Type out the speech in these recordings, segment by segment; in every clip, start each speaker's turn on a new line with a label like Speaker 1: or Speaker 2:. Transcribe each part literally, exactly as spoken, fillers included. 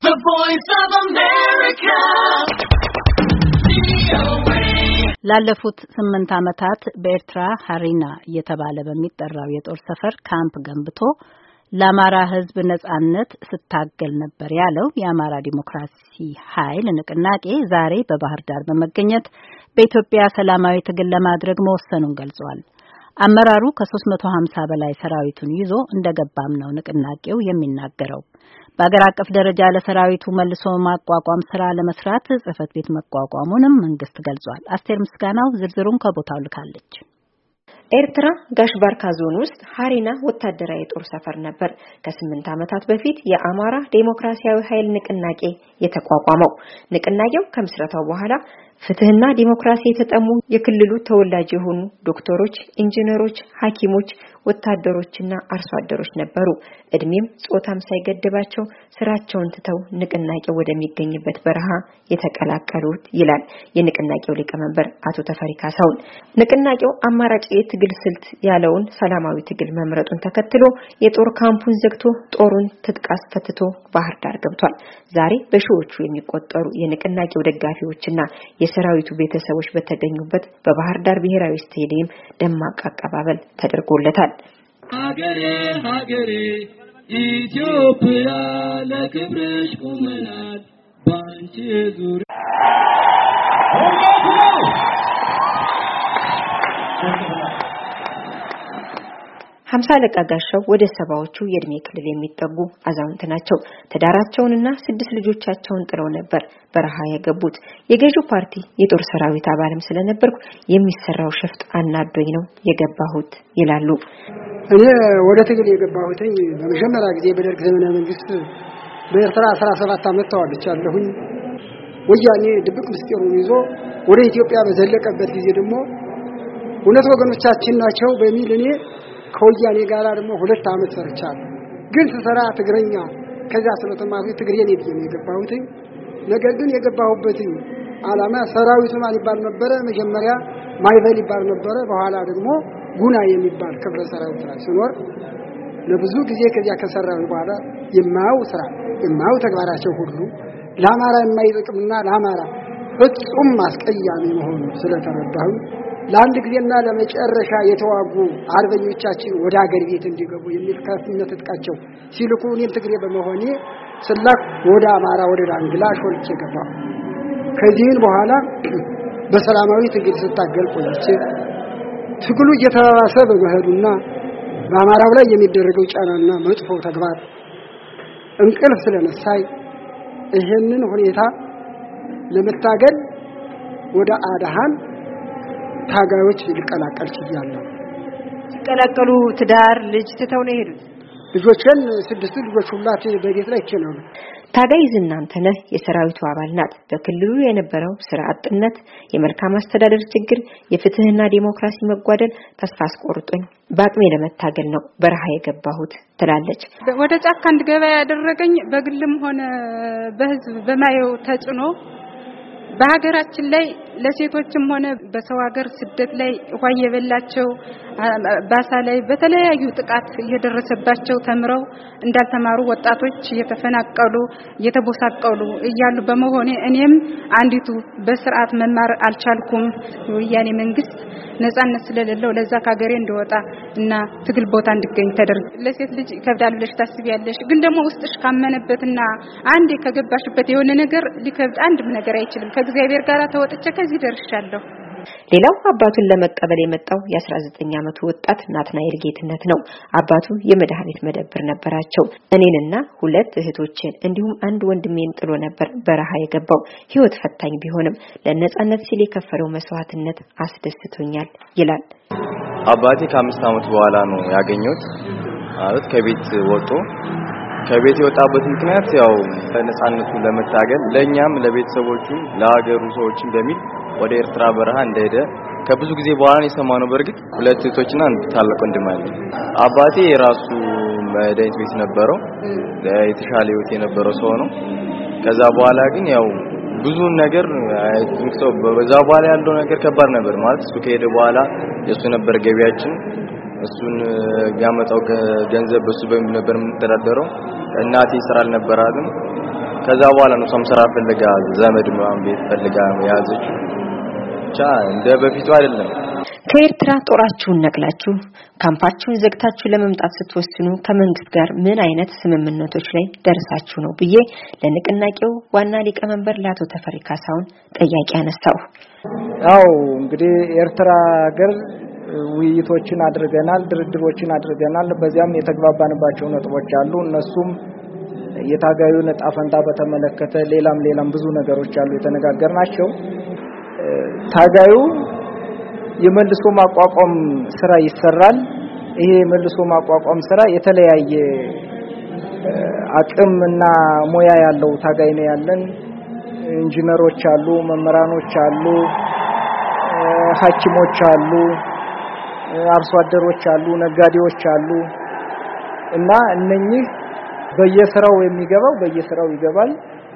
Speaker 1: The Voice of America. ላለፉት ስምንት ዓመታት በኤርትራ ሀሪና እየተባለ በሚጠራው የጦር ሰፈር ካምፕ ገንብቶ ለአማራ ሕዝብ ነጻነት ስታገል ነበር ያለው የአማራ ዲሞክራሲ ኃይል ንቅናቄ ዛሬ በባህር ዳር በመገኘት በኢትዮጵያ ሰላማዊ ትግል ለማድረግ መወሰኑን ገልጿል። አመራሩ ከሶስት መቶ ሀምሳ በላይ ሰራዊቱን ይዞ እንደገባም ነው ንቅናቄው የሚናገረው። በአገር አቀፍ ደረጃ ለሰራዊቱ መልሶ ማቋቋም ስራ ለመስራት ጽህፈት ቤት መቋቋሙንም መንግስት ገልጿል። አስቴር ምስጋናው ዝርዝሩን ከቦታው ልካለች።
Speaker 2: ኤርትራ ጋሽባርካ ዞን ውስጥ ሀሪና ወታደራዊ ጦር ሰፈር ነበር ከስምንት ዓመታት በፊት የአማራ ዴሞክራሲያዊ ኃይል ንቅናቄ የተቋቋመው። ንቅናቄው ከምስረታው በኋላ ፍትህና ዲሞክራሲ የተጠሙ የክልሉ ተወላጅ የሆኑ ዶክተሮች፣ ኢንጂነሮች፣ ሐኪሞች፣ ወታደሮችና አርሶ አደሮች ነበሩ። እድሜም ጾታም ሳይገድባቸው ስራቸውን ትተው ንቅናቄው ወደሚገኝበት በረሃ የተቀላቀሉት ይላል የንቅናቄው ሊቀመንበር አቶ ተፈሪ ካሳሁን። ንቅናቄው አማራጭ የትግል ስልት ያለውን ሰላማዊ ትግል መምረጡን ተከትሎ የጦር ካምፑን ዘግቶ ጦሩን ትጥቅ አስፈትቶ ባህር ዳር ገብቷል። ዛሬ በሺዎቹ የሚቆጠሩ የንቅናቄው ደጋፊዎችና የሰራዊቱ ቤተሰቦች በተገኙበት በባህር ዳር ብሔራዊ ስቴዲየም ደማቅ አቀባበል ተደርጎለታል።
Speaker 3: ሀገሬ ሀገሬ ኢትዮጵያ ለክብርሽ ቆመናል ባንቺ ዙሪያ
Speaker 2: ሀምሳ አለቃ ጋሻው ወደ ሰባዎቹ የእድሜ ክልል የሚጠጉ አዛውንት ናቸው። ተዳራቸውንና ስድስት ልጆቻቸውን ጥለው ነበር በረሃ የገቡት። የገዢው ፓርቲ የጦር ሰራዊት አባልም ስለነበርኩ የሚሰራው ሸፍጥ አናዶኝ ነው የገባሁት ይላሉ።
Speaker 4: እኔ ወደ ትግል የገባሁት በመጀመሪያ ጊዜ በደርግ ዘመነ መንግስት በኤርትራ አስራ ሰባት ዓመት ተዋልቻለሁኝ። ወያኔ ድብቅ ምስጢሩን ይዞ ወደ ኢትዮጵያ በዘለቀበት ጊዜ ደግሞ እውነት ወገኖቻችን ናቸው በሚል እኔ ከወያኔ ጋር ደግሞ ሁለት ዓመት ሰርቻለሁ። ግን ስሰራ ትግረኛ ከዛ ስለተማሪ ትግሬን ነው የገባሁት። ነገር ግን የገባሁበት ዓላማ ሰራዊቱ ማን ይባል ነበር? መጀመሪያ ማይበል ይባል ነበር። በኋላ ደግሞ ጉና የሚባል ክብረ ሰራዊት ላይ ሲኖር ለብዙ ጊዜ ከዚያ ከሰራው በኋላ የማው ስራ የማው ተግባራቸው ሁሉ ለአማራ የማይጠቅምና ለአማራ ፍጹም አስቀያሚ መሆኑ ስለተረዳሁ ለአንድ ጊዜና ለመጨረሻ የተዋጉ አርበኞቻችን ወደ ሀገር ቤት እንዲገቡ የሚል ከፍነት ተጥቃቸው ሲልኩ እኔም ትግሬ በመሆኔ ስላክ ወደ አማራ ወደ ዳንግላ ሾልቼ ገባሁ። ከዚህን በኋላ በሰላማዊ ትግል ስታገል ቆይቼ ትግሉ እየተባባሰ በመሄዱና በአማራው ላይ የሚደረገው ጫናና መጥፎ ተግባር እንቅልፍ ስለነሳይ ይሄንን ሁኔታ ለመታገል ወደ አዳሃን ታጋዮች ሊቀላቀል ይችላል።
Speaker 2: ሲቀላቀሉ ትዳር ልጅ ትተው ነው የሄዱት።
Speaker 4: ልጆችን ስድስት ልጆች ሁላት በቤት ላይ ይችላሉ።
Speaker 2: ታጋይ ዝናንተነህ የሰራዊቱ አባል ናት። በክልሉ የነበረው ስራ አጥነት፣ የመልካም አስተዳደር ችግር፣ የፍትህና ዲሞክራሲ መጓደል ተስፋ አስቆርጦኝ በአቅሜ ለመታገል ነው በረሃ የገባሁት ትላለች።
Speaker 5: ወደ ጫካ እንድገባ ያደረገኝ በግልም ሆነ በህዝብ በማየው ተጽኖ በሀገራችን ላይ ለሴቶችም ሆነ በሰው ሀገር ስደት ላይ ውሃ የበላቸው ባሳ ላይ በተለያዩ ጥቃት እየደረሰባቸው ተምረው እንዳልተማሩ ወጣቶች እየተፈናቀሉ እየተቦሳቀሉ እያሉ በመሆኔ እኔም አንዲቱ በስርዓት መማር አልቻልኩም። ወያኔ መንግስት ነጻነት ስለሌለው ለዛ ካገሬ እንደወጣ እና ትግል ቦታ እንድገኝ ተደርጎ ለሴት ልጅ ከብዳል ብለሽ ታስቢያለሽ። ግን ደግሞ ውስጥሽ ካመነበትና አንዴ ከገባሽበት የሆነ ነገር ሊከብድ አንድም ነገር አይችልም። ከእግዚአብሔር ጋር ተወጥቼ ከዚህ ደርሻለሁ።
Speaker 2: ሌላው አባቱን ለመቀበል የመጣው የ19 ዓመቱ ወጣት ናትናኤል ጌትነት ነው። አባቱ የመድኃኒት መደብር ነበራቸው። እኔንና ሁለት እህቶችን እንዲሁም አንድ ወንድሜን ጥሎ ነበር በረሃ የገባው። ህይወት ፈታኝ ቢሆንም ለነጻነት ሲል የከፈለው መስዋዕትነት አስደስቶኛል ይላል።
Speaker 6: አባቴ ከአምስት ዓመት በኋላ ነው ያገኘሁት። ማለት ከቤት ወጥቶ ከቤት የወጣበት ምክንያት ያው ነጻነቱ ለመታገል ለኛም ለቤተሰቦቹ ለሀገሩ ሰዎችን በሚል ወደ ኤርትራ በረሃ እንደሄደ ከብዙ ጊዜ በኋላ የሰማነው። በርግጥ ሁለት እህቶችና አንድ ታላቅ ወንድም አለ። አባቴ የራሱ መድኃኒት ቤት ነበረው፣ የተሻለ ህይወት የነበረው ሰው ነው። ከዛ በኋላ ግን ያው ብዙ ነገር አይተው በዛ በኋላ ያለው ነገር ከባድ ነበር። ማለት እሱ ከሄደ በኋላ የሱ ነበር ገቢያችን፣ እሱን ያመጣው ገንዘብ በሱ በሚል ነበር የምንተዳደረው። እናቴ ስራ አልነበራትም። ከዛ በኋላ ነው ሰምሰራ ፈልጋ ዘመድ ምናምን ቤት ፈልጋ ያዘች ብቻ እንደ በፊቱ አይደለም።
Speaker 2: ከኤርትራ ጦራችሁን ነቅላችሁ ካምፓችሁን ዘግታችሁ ለመምጣት ስትወስኑ ከመንግስት ጋር ምን አይነት ስምምነቶች ላይ ደርሳችሁ ነው ብዬ ለንቅናቄው ዋና ሊቀመንበር ለአቶ ተፈሪ ካሳሁን ጥያቄ አነሳው።
Speaker 7: ያው እንግዲህ ኤርትራ ሀገር ውይይቶችን አድርገናል፣ ድርድሮችን አድርገናል። በዚያም የተግባባንባቸው ነጥቦች አሉ። እነሱም የታጋዩን ዕጣ ፈንታ በተመለከተ ሌላም ሌላም ብዙ ነገሮች አሉ የተነጋገርናቸው። ታጋዩ የመልሶ ማቋቋም ስራ ይሰራል። ይሄ የመልሶ ማቋቋም ስራ የተለያየ አቅም እና ሙያ ያለው ታጋይ ነው ያለን። ኢንጂነሮች አሉ፣ መምህራኖች አሉ፣ ሐኪሞች አሉ፣ አርሶ አደሮች አሉ፣ ነጋዴዎች አሉ እና እነኚህ በየስራው የሚገባው በየስራው ይገባል።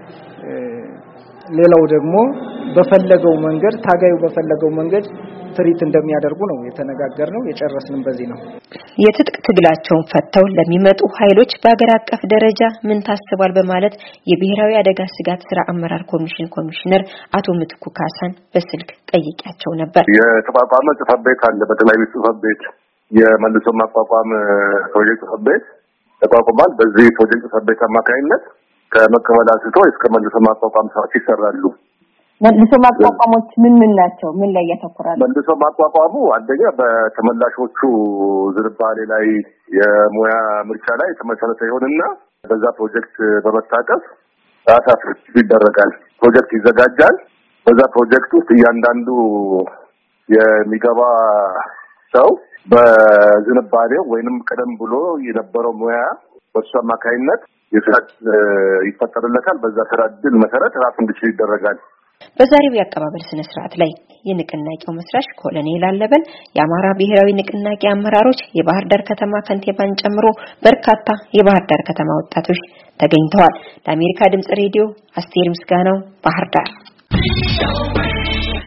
Speaker 7: ሌላው ደግሞ በፈለገው መንገድ ታጋዩ በፈለገው መንገድ ትሪት እንደሚያደርጉ ነው የተነጋገርነው። የጨረስንም በዚህ ነው።
Speaker 2: የትጥቅ ትግላቸውን ፈተው ለሚመጡ ኃይሎች በአገር አቀፍ ደረጃ ምን ታስባል በማለት የብሔራዊ አደጋ ስጋት ስራ አመራር ኮሚሽን ኮሚሽነር አቶ ምትኩ ካሳን በስልክ ጠይቄያቸው ነበር።
Speaker 8: የተቋቋመ ጽሕፈት ቤት አለ። በተለያዩ ጽሕፈት ቤት የመልሶ ማቋቋም ፕሮጀክት ጽሕፈት ቤት ተቋቁሟል። በዚህ ፕሮጀክት ጽሕፈት ቤት አማካኝነት ከመቀበል አንስቶ እስከ መልሶ ማቋቋም ስራዎች ይሰራሉ።
Speaker 9: መልሶ ማቋቋሞች ምን ምን ናቸው? ምን ላይ ያተኮራሉ?
Speaker 8: መልሶ ማቋቋሙ አንደኛ በተመላሾቹ ዝርባሌ ላይ የሙያ ምርጫ ላይ የተመሰረተ ይሆንና በዛ ፕሮጀክት በመታቀፍ ራሳቸው ይደረጋል። ፕሮጀክት ይዘጋጃል። በዛ ፕሮጀክት ውስጥ እያንዳንዱ የሚገባ ሰው በዝንባሌው ወይንም ቀደም ብሎ የነበረው ሙያ በሱ አማካይነት የስራ ይፈጠርለታል። በዛ ስራ ዕድል መሰረት ራሱ እንዲችል ይደረጋል።
Speaker 2: በዛሬው የአቀባበል ስነ ስርዓት ላይ የንቅናቄው መስራች ኮሎኔል አለበል፣ የአማራ ብሔራዊ ንቅናቄ አመራሮች፣ የባህር ዳር ከተማ ከንቲባን ጨምሮ በርካታ የባህር ዳር ከተማ ወጣቶች ተገኝተዋል። ለአሜሪካ ድምጽ ሬዲዮ አስቴር ምስጋናው ባህር ዳር።